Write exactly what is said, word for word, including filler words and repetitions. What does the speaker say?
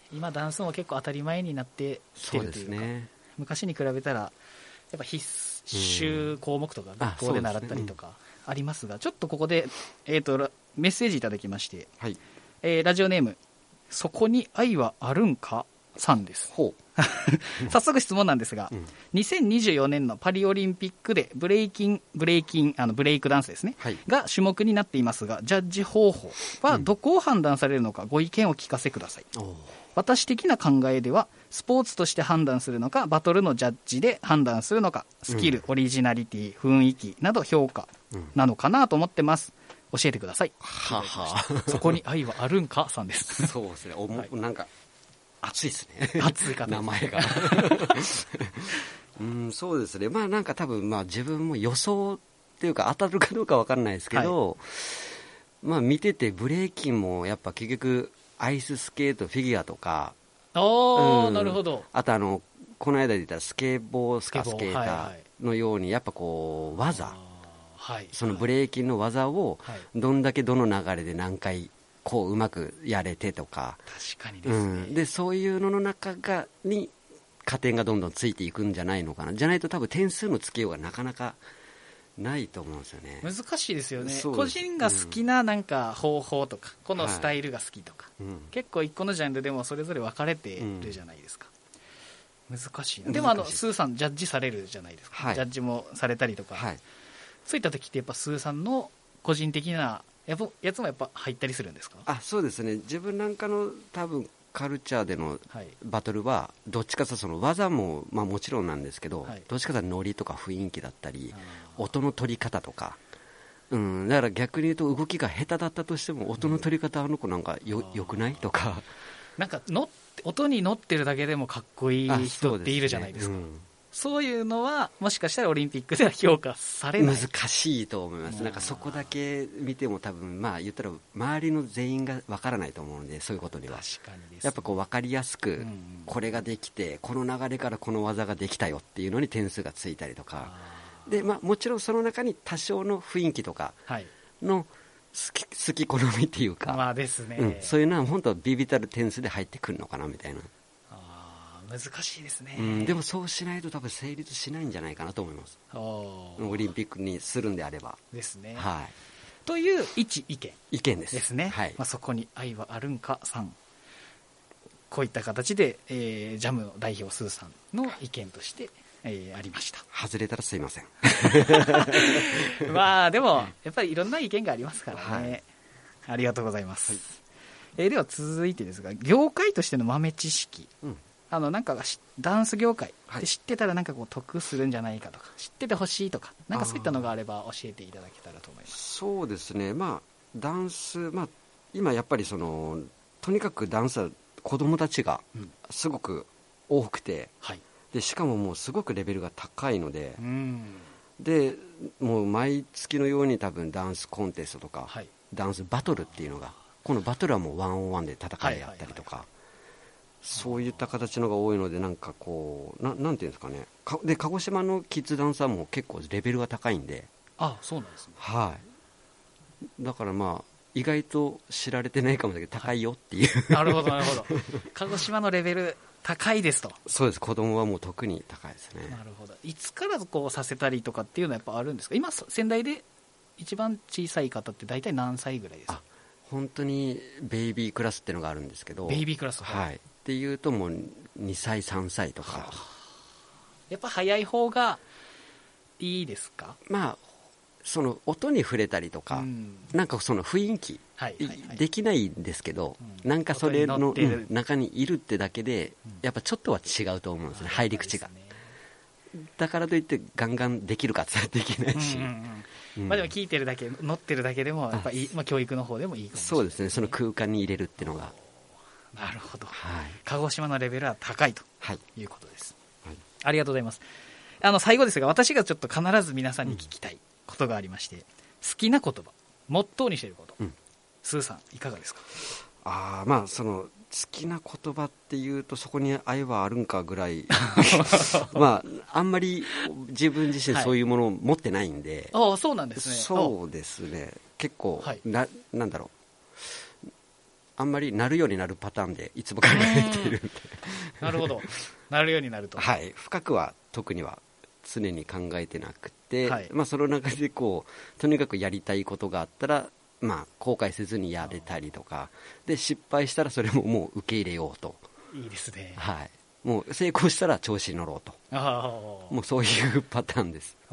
今ダンスも結構当たり前になってきてるというか、そうですね、昔に比べたらやっぱ必修項目とか学校で習ったりとかありますが、うん、ちょっとここで、えー、とメッセージいただきまして、はい、えー、ラジオネームそこに愛はあるんかさんです。ほう早速質問なんですが、うん、にせんにじゅうよねんのパリオリンピックでブレイキンブレイキンあのブレイクダンスですね、はい、が種目になっていますが、ジャッジ方法はどこを判断されるのか、ご意見を聞かせください。うん、私的な考えではスポーツとして判断するのか、バトルのジャッジで判断するのか、スキル、うん、オリジナリティ、雰囲気など評価なのかなと思ってます。教えてください。ははそこに愛はあるんかさんです。 そうですね、おも、はい、なんか熱いですね。 熱い方名前がうん、そうですね、まあなんか多分まあ自分も予想っていうか当たるかどうか分かんないですけど、はい、まあ見ててブレイキンもやっぱ結局アイススケート、フィギュアとか、 あ、うん、なるほど。 あとあのこの間で言ったスケボースカスケーターのようにやっぱこう技、はい、そのブレイキンの技をどんだけどの流れで何回こううまくやれてとか、 確かにですね、うん、 でそういうのの中がに加点がどんどんついていくんじゃないのかな。じゃないと多分点数のつけようがなかなかないと思うんですよね。 難しいですよね。個人が好きななんか方法とか、うん、このスタイルが好きとか、はい、うん、結構一個のジャンルでもそれぞれ分かれてるじゃないですか、うん、難しいな。でもあのスーさんジャッジされるじゃないですか、はい、ジャッジもされたりとか、はい、そういった時ってやっぱスーさんの個人的なやっぱやつもやっぱ入ったりするんですか？ あ、そうですね、自分なんかの多分カルチャーでのバトルはどっちかというとその技もまあもちろんなんですけど、はい、どっちかというとノリとか雰囲気だったり音の取り方とか、うん、だから逆に言うと動きが下手だったとしても音の取り方、あの子なんかよ、よくないとか、 なんかの音に乗ってるだけでもかっこいい人っているじゃないですか。そういうのはもしかしたらオリンピックでは評価されない。 難しいと思います。なんかそこだけ見ても多分まあ言ったら周りの全員がわからないと思うので、そういうことには確かにです、ね、 やっぱこう分かりやすくこれができてこの流れからこの技ができたよっていうのに点数がついたりとかで、まあ、もちろんその中に多少の雰囲気とかの好き、好き好みっていうか、 まあですね、 うん、そういうのは本当ビビたる点数で入ってくるのかなみたいな。 難しいですね、 うん、でもそうしないと多分成立しないんじゃないかなと思います。オリンピックにするんであればですね、 はい、 という一意見意見ですですね、 はい、 まあ、そこに愛はあるんかさん、こういった形で、えー、ジャムの代表スーさんの意見として、えー、ありました。 外れたらすいませんまあでもやっぱりいろんな意見がありますからね、はい、ありがとうございます、はい、えー、では続いてですが、業界としての豆知識、うん、あのなんかダンス業界で知ってたらなんかこう得するんじゃないかとか、知っててほしいとか、なんかそういったのがあれば教えていただけたらと思います。 そうですね、まあダンス、まあ、今やっぱりそのとにかくダンスは子供たちがすごく多くて、うんはい、でしかももうすごくレベルが高いので、うん、でもう毎月のように多分ダンスコンテストとか、はい、ダンスバトルっていうのが、このバトルはもうワンオンワンで戦いであったりとか、はいはいはいはい、そういった形のが多いので、なんかこう な, なんていうんですかね、かで鹿児島のキッズダンサーも結構レベルが高いんで、 あ、そうなんですね、 はい、だからまあ意外と知られてないかもだけど高いよっていう、はい、 なるほどなるほど鹿児島のレベル高いですと。 そうです、子供はもう特に高いですね。 なるほど。いつからこうさせたりとかっていうのはやっぱあるんですか？今仙台で一番小さい方って大体何歳ぐらいですか？ あ、本当にベイビークラスっていうのがあるんですけど、 ベイビークラス、 はい、っていうともうにさいさんさいとか、はあ、 やっぱ早い方がいいですか？ まあその音に触れたりとか、うん、なんかその雰囲気、はいはいはい、できないんですけど、うん、なんかそれの、うん、中にいるってだけで、うん、やっぱちょっとは違うと思うんですね、入り口が。だからといってガンガンできるかってできないし、うんうんうん、まあ、でも聞いてるだけ、乗ってるだけでもやっぱいい、まあ、教育の方でもいいかもしれない、ね、 そうですね、その空間に入れるっていうのが。 なるほど、 はい、 鹿児島のレベルは高いということです、 はいはい、 ありがとうございます。あの最後ですが、私がちょっと必ず皆さんに聞きたいことがありまして、うん、好きな言葉、モットーにしていること、うん、スーさんいかがですか？ あ、まあその好きな言葉っていうとそこに愛はあるんかぐらいまああんまり自分自身そういうものを持ってないんで、 はい、あ、そうなんですね。 そうですね、結構、はい、な, なんだろうあんまりなるようになるパターンでいつも考えているんでなるほど、なるようになると、 はい、深くは特には常に考えてなくて、 はい、 まあ、その中でこうとにかくやりたいことがあったら、まあ、後悔せずにやれたりとかで、失敗したらそれももう受け入れようと。 いいですね、 はい、もう成功したら調子に乗ろうと、 あもうそういうパターンです。